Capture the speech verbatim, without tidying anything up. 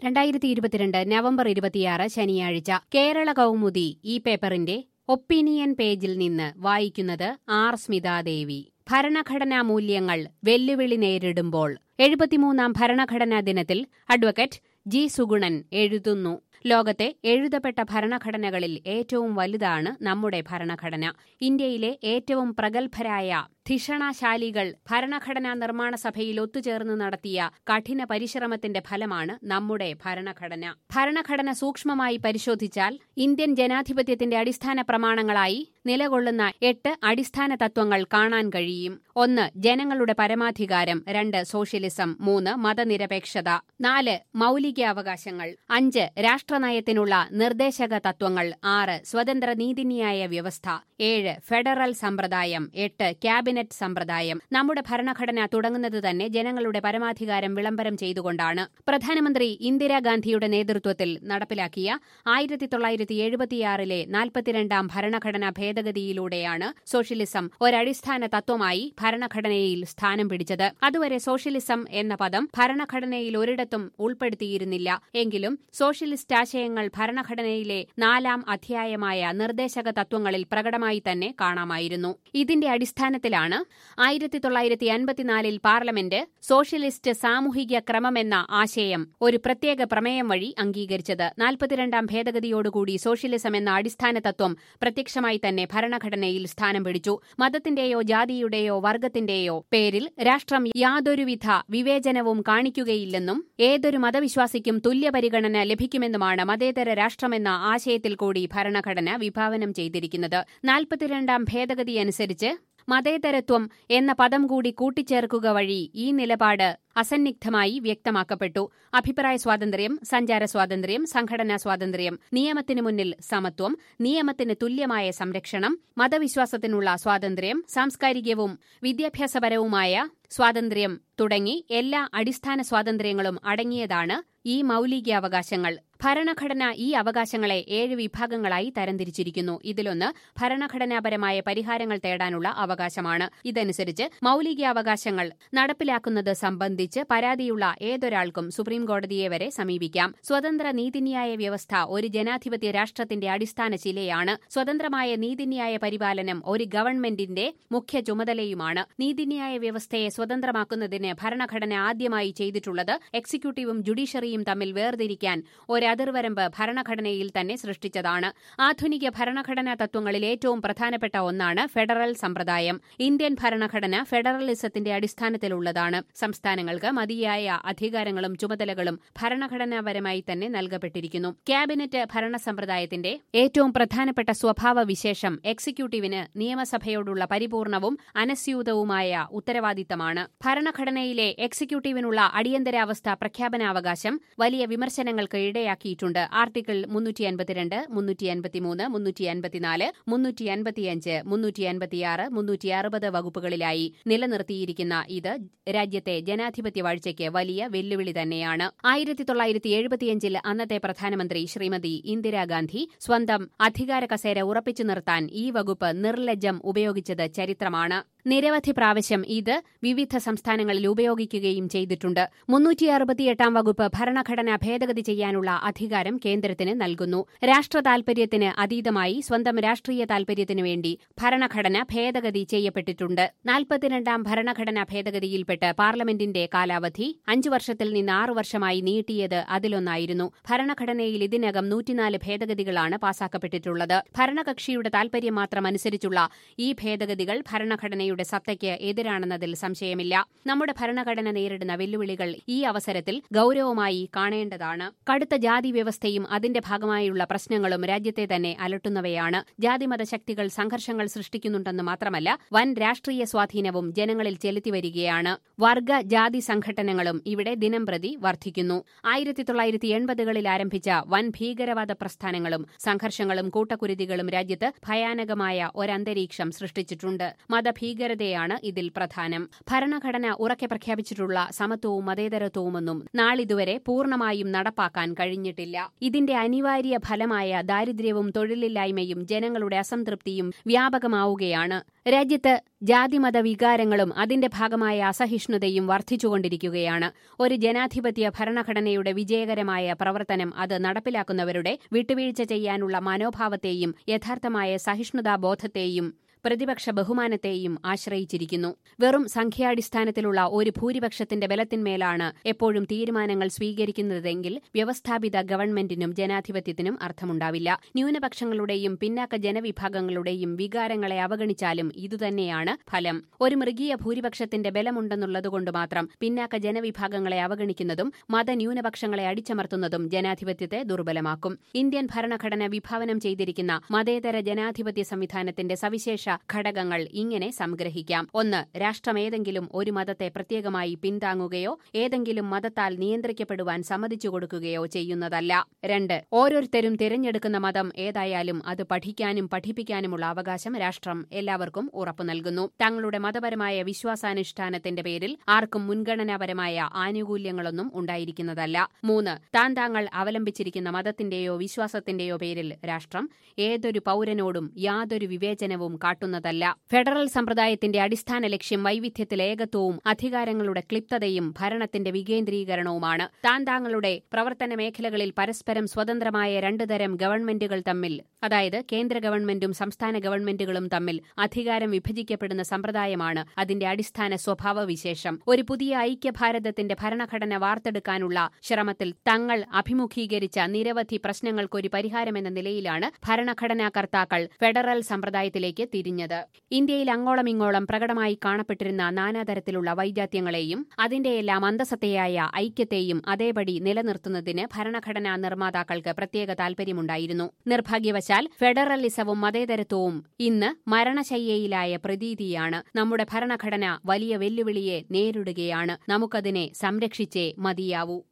രണ്ടായിരത്തി ഇരുപത്തിരണ്ട് നവംബർ ഇരുപത്തിയാറ് ശനിയാഴ്ച കേരള കൗമുദി ഈ പേപ്പറിന്റെ ഒപ്പീനിയൻ പേജിൽ നിന്ന് വായിക്കുന്നത് ആർ സ്മിതാദേവി. ഭരണഘടനാ മൂല്യങ്ങൾ വെല്ലുവിളി നേരിടുമ്പോൾ എഴുപത്തിമൂന്നാം ഭരണഘടനാ ദിനത്തിൽ അഡ്വക്കേറ്റ് ജി സുഗുണൻ എഴുതുന്നു. ലോകത്തെ എഴുതപ്പെട്ട ഭരണഘടനകളിൽ ഏറ്റവും വലുതാണ് നമ്മുടെ ഭരണഘടന. ഇന്ത്യയിലെ ഏറ്റവും പ്രഗത്ഭരായ ധിഷണാശാലികൾ ഭരണഘടനാ നിർമ്മാണ സഭയിൽ ഒത്തുചേർന്ന് നടത്തിയ കഠിന പരിശ്രമത്തിന്റെ ഫലമാണ് നമ്മുടെ ഭരണഘടന. ഭരണഘടന സൂക്ഷ്മമായി പരിശോധിച്ചാൽ ഇന്ത്യൻ ജനാധിപത്യത്തിന്റെ അടിസ്ഥാന പ്രമാണങ്ങളായി നിലകൊള്ളുന്ന എട്ട് അടിസ്ഥാന തത്വങ്ങൾ കാണാൻ കഴിയും. ഒന്ന്, ജനങ്ങളുടെ പരമാധികാരം. രണ്ട്, സോഷ്യലിസം. മൂന്ന്, മതനിരപേക്ഷത. നാല്, മൌലികാവകാശങ്ങൾ. അഞ്ച്, രാഷ്ട്രനയത്തിനുള്ള നിർദ്ദേശക തത്വങ്ങൾ. ആറ്, സ്വതന്ത്ര നീതിന്യായ വ്യവസ്ഥ. ഏഴ്, ഫെഡറൽ സമ്പ്രദായം. എട്ട്, ക്യാബിനറ്റ് സമ്പ്രദായം. നമ്മുടെ ഭരണഘടന തുടങ്ങുന്നത് തന്നെ ജനങ്ങളുടെ പരമാധികാരം വിളംബരം ചെയ്തുകൊണ്ടാണ്. പ്രധാനമന്ത്രി ഇന്ദിരാഗാന്ധിയുടെ നേതൃത്വത്തിൽ നടപ്പിലാക്കിയ ആയിരത്തി തൊള്ളായിരത്തി എഴുപത്തിയാറിലെ നാൽപ്പത്തിരണ്ടാം ഭരണഘടനാ ഭേദഗതിയിലൂടെയാണ് സോഷ്യലിസം ഒരടിസ്ഥാന തത്വമായി ഭരണഘടനയിൽ സ്ഥാനം പിടിച്ചത്. അതുവരെ സോഷ്യലിസം എന്ന പദം ഭരണഘടനയിൽ ഒരിടത്തും ഉൾപ്പെടുത്തിയിരുന്നില്ല. എങ്കിലും സോഷ്യലിസ്റ്റ് ആശയങ്ങൾ ഭരണഘടനയിലെ നാലാം അധ്യായമായ നിർദ്ദേശക തത്വങ്ങളിൽ പ്രകടമായി തന്നെ കാണാമായിരുന്നു. ഇതിന്റെ അടിസ്ഥാനത്തിലാണ് ആയിരത്തി തൊള്ളായിരത്തി അൻപത്തിനാലിൽ പാർലമെന്റ് സോഷ്യലിസ്റ്റ് സാമൂഹിക ക്രമമെന്ന ആശയം ഒരു പ്രത്യേക പ്രമേയം വഴി അംഗീകരിച്ചത്. നാൽപ്പത്തിരണ്ടാം ഭേദഗതിയോടുകൂടി സോഷ്യലിസം എന്ന അടിസ്ഥാന തത്വം പ്രത്യക്ഷമായി തന്നെ ഭരണഘടനയിൽ സ്ഥാനം പിടിച്ചു. മതത്തിന്റെയോ ജാതിയുടെയോ വർഗത്തിന്റെയോ പേരിൽ രാഷ്ട്രം യാതൊരുവിധ വിവേചനവും കാണിക്കുകയില്ലെന്നും ഏതൊരു മതവിശ്വാസിക്കും തുല്യപരിഗണന ലഭിക്കുമെന്നുമാണ് മതേതര രാഷ്ട്രമെന്ന ആശയത്തിൽ കൂടി ഭരണഘടന വിഭാവനം ചെയ്തിരിക്കുന്നത്. നാൽപ്പത്തിരണ്ടാം ഭേദഗതിയനുസരിച്ച് മതേതരത്വം എന്ന പദം കൂടി കൂട്ടിച്ചേർക്കുക വഴി ഈ നിലപാട് അസന്നിഗ്ധമായി വ്യക്തമാക്കപ്പെട്ടു. അഭിപ്രായ സ്വാതന്ത്ര്യം, സഞ്ചാര സ്വാതന്ത്ര്യം, സംഘടനാ സ്വാതന്ത്ര്യം, നിയമത്തിനു മുന്നിൽ സമത്വം, നിയമത്തിന് തുല്യമായ സംരക്ഷണം, മതവിശ്വാസത്തിനുള്ള സ്വാതന്ത്ര്യം, സാംസ്കാരികവും വിദ്യാഭ്യാസപരവുമായ സ്വാതന്ത്ര്യം തുടങ്ങി എല്ലാ അടിസ്ഥാന സ്വാതന്ത്ര്യങ്ങളും അടങ്ങിയതാണ് ഈ മൌലികാവകാശങ്ങൾ. ഭരണഘടന ഈ അവകാശങ്ങളെ ഏഴ് വിഭാഗങ്ങളായി തരംതിരിച്ചിരിക്കുന്നു. ഇതിലൊന്ന് ഭരണഘടനാപരമായ പരിഹാരങ്ങൾ തേടാനുള്ള അവകാശമാണ്. ഇതനുസരിച്ച് മൌലികാവകാശങ്ങൾ നടപ്പിലാക്കുന്നത് സംബന്ധിച്ച് പരാതിയുള്ള ഏതൊരാൾക്കും സുപ്രീംകോടതിയെ വരെ സമീപിക്കാം. സ്വതന്ത്ര നീതിന്യായ വ്യവസ്ഥ ഒരു ജനാധിപത്യ രാഷ്ട്രത്തിന്റെ അടിസ്ഥാന ശിലയാണ്. സ്വതന്ത്രമായ നീതിന്യായ പരിപാലനം ഒരു ഗവൺമെന്റിന്റെ മുഖ്യ ചുമതലയുമാണ്. നീതിന്യായ വ്യവസ്ഥയെ സ്വതന്ത്രമാക്കുന്നതിന് ഭരണഘടന ആദ്യമായി ചെയ്തിട്ടുള്ളത് എക്സിക്യൂട്ടീവും ജുഡീഷ്യറിയും തമ്മിൽ വേർതിരിക്കാൻ ഒരു അതിർവരമ്പ് ഭരണഘടനയിൽ തന്നെ സൃഷ്ടിച്ചതാണ്. ആധുനിക ഭരണഘടനാ തത്വങ്ങളിൽ ഏറ്റവും പ്രധാനപ്പെട്ട ഒന്നാണ് ഫെഡറൽ സമ്പ്രദായം. ഇന്ത്യൻ ഭരണഘടന ഫെഡറലിസത്തിന്റെ അടിസ്ഥാനത്തിലുള്ളതാണ്. സംസ്ഥാനങ്ങൾക്ക് മതിയായ അധികാരങ്ങളും ചുമതലകളും ഭരണഘടനാപരമായി തന്നെ നൽകപ്പെട്ടിരിക്കുന്നു. ക്യാബിനറ്റ് ഭരണ സമ്പ്രദായത്തിന്റെ ഏറ്റവും പ്രധാനപ്പെട്ട സ്വഭാവ വിശേഷം എക്സിക്യൂട്ടീവിന് നിയമസഭയോടുള്ള പരിപൂർണവും അനസ്യൂതവുമായ ഉത്തരവാദിത്തമാണ്. ഭരണഘടനയിലെ എക്സിക്യൂട്ടീവിനുള്ള അടിയന്തരാവസ്ഥ പ്രഖ്യാപനാവകാശം വലിയ വിമർശനങ്ങൾക്ക് ഇടയാക്കിയിട്ടുണ്ട്. ആർട്ടിക്കിൾ മുന്നൂറ്റി അൻപത്തിരണ്ട്, മുന്നൂറ്റി അൻപത്തിമൂന്ന്, മുന്നൂറ്റി അൻപത്തിനാല്, മുന്നൂറ്റി അൻപത്തിയഞ്ച്, മുന്നൂറ്റി അൻപത്തിയാറ്, മുന്നൂറ്റി അറുപത് വകുപ്പുകളിലായി നിലനിർത്തിയിരിക്കുന്ന ഇത് രാജ്യത്തെ ജനാധിപത്യ വാഴ്ചയ്ക്ക് വലിയ വെല്ലുവിളി തന്നെയാണ്. ആയിരത്തി തൊള്ളായിരത്തി എഴുപത്തിയഞ്ചിൽ അന്നത്തെ പ്രധാനമന്ത്രി ശ്രീമതി ഇന്ദിരാഗാന്ധി സ്വന്തം അധികാര കസേര ഉറപ്പിച്ചു നിർത്താൻ ഈ വകുപ്പ് നിർലജ്ജം ഉപയോഗിച്ചത് ചരിത്രമാണ്. നിരവധി പ്രാവശ്യം ഇത് വിവിധ സംസ്ഥാനങ്ങളിൽ ഉപയോഗിക്കുകയും ചെയ്തിട്ടുണ്ട്. മുന്നൂറ്റി അറുപത്തിയെട്ടാം വകുപ്പ് ഭരണഘടന ഭേദഗതി ചെയ്യാനുള്ള അധികാരം കേന്ദ്രത്തിന് നൽകുന്നു. രാഷ്ട്ര താൽപര്യത്തിന് അതീതമായി സ്വന്തം രാഷ്ട്രീയ താൽപര്യത്തിനു വേണ്ടി ഭരണഘടന ഭേദഗതി ചെയ്യപ്പെട്ടിട്ടുണ്ട്. നാൽപ്പത്തിരണ്ടാം ഭരണഘടനാ ഭേദഗതിയിൽപ്പെട്ട് പാർലമെന്റിന്റെ കാലാവധി അഞ്ചു വർഷത്തിൽ നിന്ന് ആറു വർഷമായി നീട്ടിയത് അതിലൊന്നായിരുന്നു. ഭരണഘടനയിൽ ഇതിനകം നൂറ്റിനാല് ഭേദഗതികളാണ് പാസാക്കപ്പെട്ടിട്ടുള്ളത്. ഭരണകക്ഷിയുടെ താൽപര്യം മാത്രം അനുസരിച്ചുള്ള ഈ ഭേദഗതികൾ ഭരണഘടനയുടെ സത്തയ്ക്ക് എതിരാണെന്നതിൽ സംശയമില്ല. നമ്മുടെ ഭരണഘടന നേരിടുന്ന വെല്ലുവിളികൾ ഈ അവസരത്തിൽ ഗൌരവമായി കാണേണ്ടതാണ്. കടുത്ത ജാതി വ്യവസ്ഥയും അതിന്റെ ഭാഗമായുള്ള പ്രശ്നങ്ങളും രാജ്യത്തെ തന്നെ അലട്ടുന്നവയാണ്. ജാതിമത ശക്തികൾ സംഘർഷങ്ങൾ സൃഷ്ടിക്കുന്നുണ്ടെന്ന് മാത്രമല്ല, വൻ രാഷ്ട്രീയ സ്വാധീനവും ജനങ്ങളിൽ ചെലുത്തിവരികയാണ്. വർഗ ജാതി സംഘടനകളും ഇവിടെ ദിനംപ്രതി വർദ്ധിക്കുന്നു. ആയിരത്തി തൊള്ളായിരത്തി എൺപതുകളിൽ ആരംഭിച്ച വൻ ഭീകരവാദ പ്രസ്ഥാനങ്ങളും സംഘർഷങ്ങളും കൂട്ടക്കുരുതികളും രാജ്യത്ത് ഭയാനകമായ ഒരന്തരീക്ഷം സൃഷ്ടിച്ചിട്ടുണ്ട്. മതഭീകര ഭീകരതയാണ് ഇതിൽ പ്രധാനം. ഭരണഘടന ഉറക്കെ പ്രഖ്യാപിച്ചിട്ടുള്ള സമത്വവും മതേതരത്വവുമൊന്നും നാളിതുവരെ പൂർണ്ണമായും നടപ്പാക്കാൻ കഴിഞ്ഞിട്ടില്ല. ഇതിന്റെ അനിവാര്യ ഫലമായ ദാരിദ്ര്യവും തൊഴിലില്ലായ്മയും ജനങ്ങളുടെ അസംതൃപ്തിയും വ്യാപകമാവുകയാണ്. രാജ്യത്ത് ജാതിമത വികാരങ്ങളും അതിന്റെ ഭാഗമായ അസഹിഷ്ണുതയും വർദ്ധിച്ചുകൊണ്ടിരിക്കുകയാണ്. ഒരു ജനാധിപത്യ ഭരണഘടനയുടെ വിജയകരമായ പ്രവർത്തനം അത് നടപ്പിലാക്കുന്നവരുടെ വിട്ടുവീഴ്ച ചെയ്യാനുള്ള മനോഭാവത്തെയും യഥാർത്ഥമായ സഹിഷ്ണുതാബോധത്തെയും പ്രതിപക്ഷ ബഹുമാനത്തെയും ആശ്രയിച്ചിരിക്കുന്നു. വെറും സംഖ്യാടിസ്ഥാനത്തിലുള്ള ഒരു ഭൂരിപക്ഷത്തിന്റെ ബലത്തിന്മേലാണ് എപ്പോഴും തീരുമാനങ്ങൾ സ്വീകരിക്കുന്നതെങ്കിൽ വ്യവസ്ഥാപിത ഗവൺമെന്റിനും ജനാധിപത്യത്തിനും അർത്ഥമുണ്ടാവില്ല. ന്യൂനപക്ഷങ്ങളുടെയും പിന്നാക്ക ജനവിഭാഗങ്ങളുടെയും വികാരങ്ങളെ അവഗണിച്ചാലും ഇതുതന്നെയാണ് ഫലം. ഒരു മൃഗീയ ഭൂരിപക്ഷത്തിന്റെ ബലമുണ്ടെന്നുള്ളതുകൊണ്ട് മാത്രം പിന്നാക്ക ജനവിഭാഗങ്ങളെ അവഗണിക്കുന്നതും മതന്യൂനപക്ഷങ്ങളെ അടിച്ചമർത്തുന്നതും ജനാധിപത്യത്തെ ദുർബലമാക്കും. ഇന്ത്യൻ ഭരണഘടന വിഭാവനം ചെയ്തിരിക്കുന്ന മതേതര ജനാധിപത്യ സംവിധാനത്തിന്റെ സവിശേഷ ഘടകങ്ങൾ ഇങ്ങനെ സംഗ്രഹിക്കാം. ഒന്ന്, രാഷ്ട്രം ഏതെങ്കിലും ഒരു മതത്തെ പ്രത്യേകമായി പിന്താങ്ങുകയോ ഏതെങ്കിലും മതത്താൽ നിയന്ത്രിക്കപ്പെടുവാൻ സമ്മതിച്ചു കൊടുക്കുകയോ ചെയ്യുന്നതല്ല. രണ്ട്, ഓരോരുത്തരും തിരഞ്ഞെടുക്കുന്ന മതം ഏതായാലും അത് പഠിക്കാനും പഠിപ്പിക്കാനുമുള്ള അവകാശം രാഷ്ട്രം എല്ലാവർക്കും ഉറപ്പു നൽകുന്നു. തങ്ങളുടെ മതപരമായ വിശ്വാസാനുഷ്ഠാനത്തിന്റെ പേരിൽ ആർക്കും മുൻഗണനാപരമായ ആനുകൂല്യങ്ങളൊന്നും ഉണ്ടായിരിക്കുന്നതല്ല. മൂന്ന്, താൻ താങ്കൾ അവലംബിച്ചിരിക്കുന്ന മതത്തിന്റെയോ വിശ്വാസത്തിന്റെയോ പേരിൽ രാഷ്ട്രം ഏതൊരു പൌരനോടും യാതൊരു വിവേചനവും കാട്ടുന്നതല്ല. ഫെഡറൽ സമ്പ്രദായത്തിന്റെ അടിസ്ഥാന ലക്ഷ്യം വൈവിധ്യത്തിൽ ഏകത്വവും അധികാരങ്ങളുടെ ക്ലിപ്തതയും ഭരണത്തിന്റെ വികേന്ദ്രീകരണവുമാണ്. താൻ താങ്കളുടെ പ്രവർത്തന മേഖലകളിൽ പരസ്പരം സ്വതന്ത്രമായ രണ്ടു തരം ഗവൺമെന്റുകൾ തമ്മിൽ, അതായത് കേന്ദ്ര ഗവൺമെന്റും സംസ്ഥാന ഗവൺമെന്റുകളും തമ്മിൽ അധികാരം വിഭജിക്കപ്പെടുന്ന സമ്പ്രദായമാണ് അതിന്റെ അടിസ്ഥാന സ്വഭാവവിശേഷം. ഒരു പുതിയ ഐക്യഭാരതത്തിന്റെ ഭരണഘടന വാർത്തെടുക്കാനുള്ള ശ്രമത്തിൽ തങ്ങൾ അഭിമുഖീകരിച്ച നിരവധി പ്രശ്നങ്ങൾക്കൊരു പരിഹാരമെന്ന നിലയിലാണ് ഭരണഘടനാ കർത്താക്കൾ ഫെഡറൽ സമ്പ്രദായത്തിലേക്ക് തിരിഞ്ഞത്. ഇന്ത്യയിൽ അങ്ങോളം ഇങ്ങോളം പ്രകടമായി കാണപ്പെട്ടിരുന്ന നാനാതരത്തിലുള്ള വൈജാത്യങ്ങളെയും അതിന്റെയെല്ലാം അന്തസത്തയായ ഐക്യത്തെയും അതേപടി നിലനിർത്തുന്നതിന് ഭരണഘടനാ നിർമ്മാതാക്കൾക്ക് പ്രത്യേക താൽപര്യമുണ്ടായിരുന്നു. നിർഭാഗ്യവശാൽ ഫെഡറലിസവും മതേതരത്വവും ഇന്ന് മരണശയ്യയിലായ പ്രതീതിയാണ്. നമ്മുടെ ഭരണഘടന വലിയ വെല്ലുവിളിയെ നേരിടുകയാണ്. നമുക്കതിനെ സംരക്ഷിച്ചേ മതിയാവൂ.